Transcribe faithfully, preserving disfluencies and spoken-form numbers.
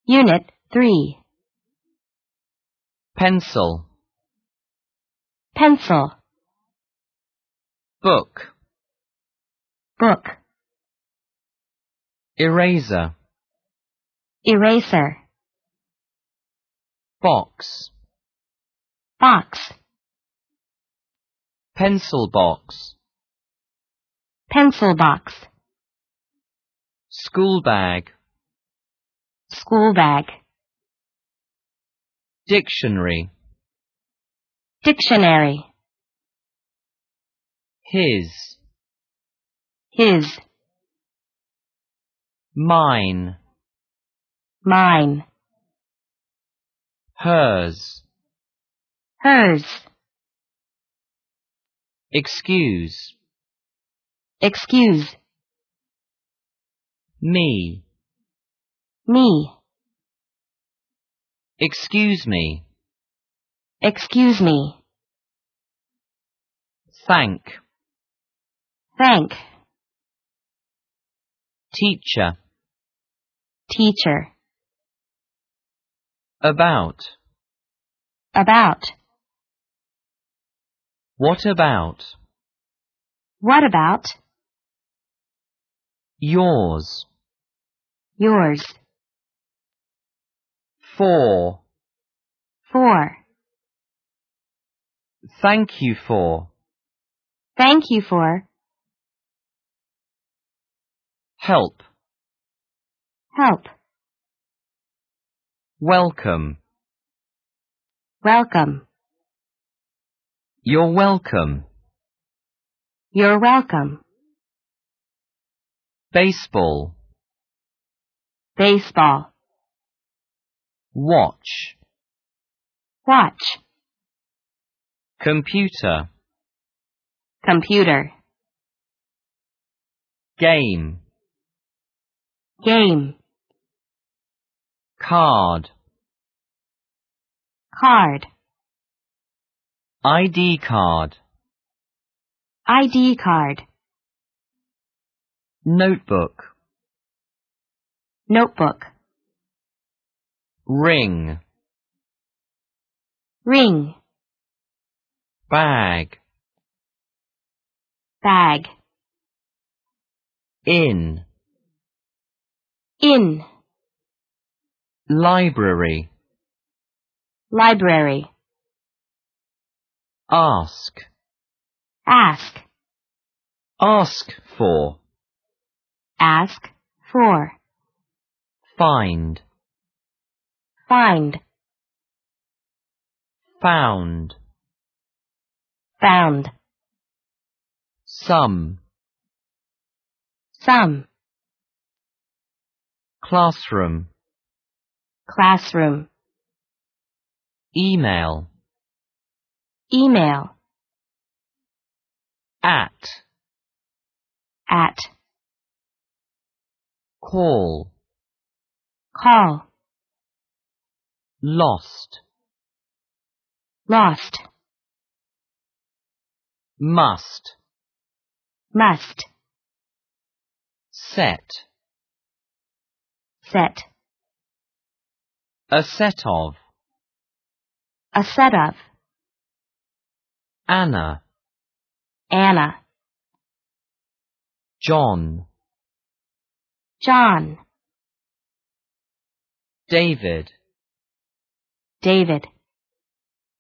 Unit three. Pencil. Pencil. Book. Book. Eraser. Eraser. Box. Box. Pencil box. Pencil box. School bag. School bag. Dictionary. Dictionary. His. His. Mine. Mine. Hers. Hers. Excuse. Excuse. Me. Me. Excuse me. Excuse me. Thank. Thank. Teacher. Teacher. About. About. What about? What about? Yours. Yours. For. For. Thank you for. Thank you for. Help. Help. Welcome. Welcome. You're welcome. You're welcome. Baseball. Baseball. Watch. Watch. Computer. Computer. Game. Game. Card. Card. I D card. I D card. Notebook. Notebook. Ring. Ring. Bag. Bag. In. In. Library. Library. Ask. Ask. Ask for. Ask for. Find. Find. Found. Found. Some. Some. Classroom. Classroom. Email. Email. At. At. Call. Call. Lost. Lost. Must. Must. Set. Set. A set of. A set of. Anna. Anna. John. John. David. David.